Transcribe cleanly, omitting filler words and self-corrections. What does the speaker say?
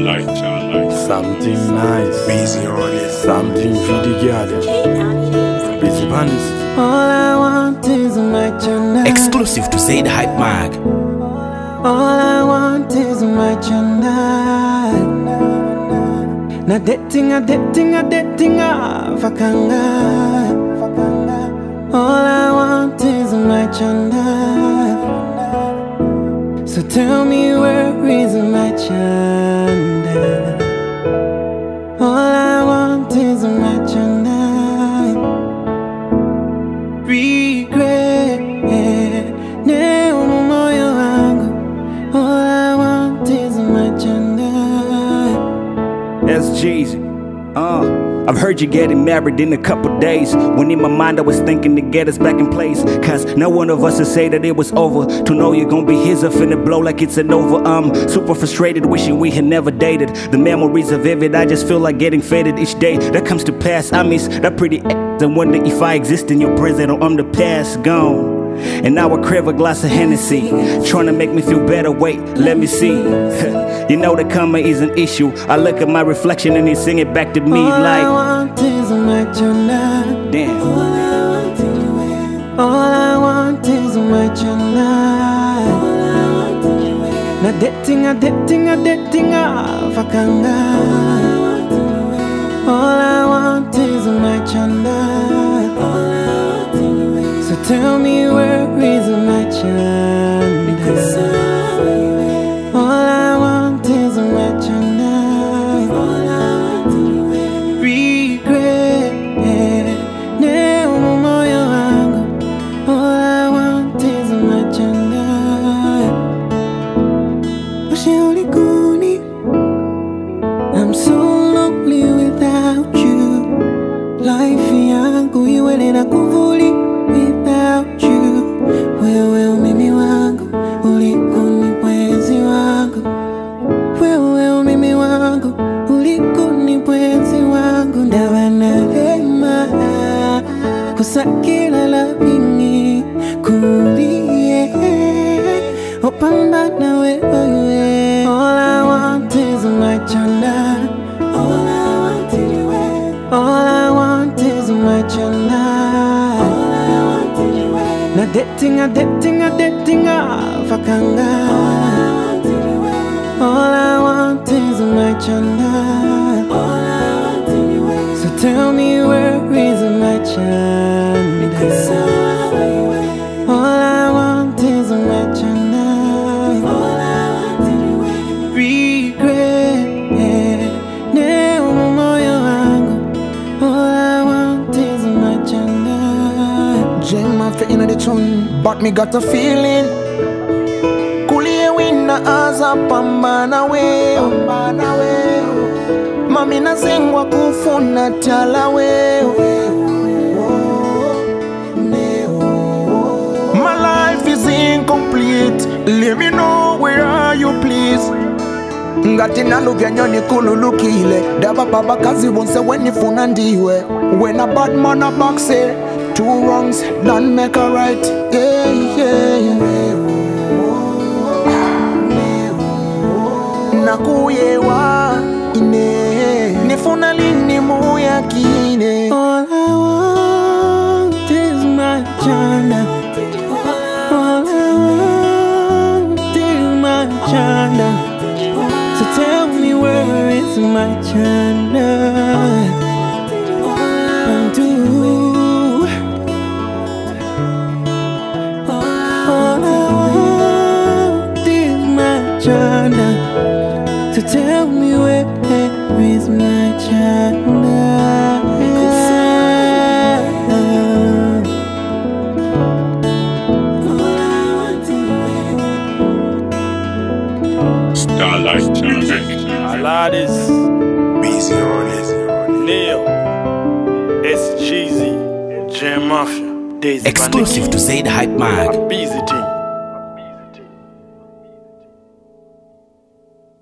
Something nice, Busy on it. something for the girl. Busy bandits. All I want is my chanda. Exclusive to Zaid Hype Mag. All I want is my chanda. Na dating, fakanga. All I want is my chanda. So tell me where is my chanda. All I want is my chanda. Regret, neo moyo wangu. All I want is my chanda. That's Jeezy. I've heard you getting married in a couple days. When in my mind I was thinking to get us back in place. Cause no one of us to say that it was over. To know you're gonna be his, I finna blow like it's an over. Super frustrated, wishing we had never dated. The memories are vivid, I just feel like getting faded each day that comes to pass. I miss that pretty ass and wonder if I exist in your present or I'm the past gone. And now I crave a glass of Hennessy, trying to make me feel better, wait, let me see. You know that karma is an issue. I look at my reflection and they sing it back to me all like I want is my chanda. damn. All I want is my chanda. Na dating, fakanga. All I want is my chanda. So tell me where is my chanda. All I want is my chanda. Regret, neo moyo wangu. All I want is my chanda. Ushauri kuni, I'm so lonely without you. Life yangu iwe na kuvuli without you. Wewe umimi wangu, ulikuni mpenzi wangu. Wewe umimi wangu, ulikuni mpenzi wangu. Ndawa na hema, kusakila labini kulie. Opambana wewe. All I want is my chanda. All I want is you. All I want is my chanda. Na dating, fakanga. All I want is my chanda. So tell me where is my chanda. All I want is my chanda. Regret, neo moyo wangu. All I want is my chanda. Jam after in the tune, but me got a feeling. Kulie wina aza pambana weo. Mami nazengwa kufuna tala weo. My life is incomplete. Let me know where are you please. Ngati naluvya nyoni kululukile. Daba baba kazi wonse wenifuna ndiwe. When a bad man a back say two wrongs don't make a right. Yeah, yeah. Nakuyewa ine nifuna lini muya kine. All I want is my chanda. All I want is my chanda. So tell me where is my chanda. All I want is my chanda. So tell me where is my chanda. Starlight Aladdis, Busy on it. Neo, S Jeezy, Jam Mafia, Daisy Exclusive to Zaid Hype Mag. Busy Team.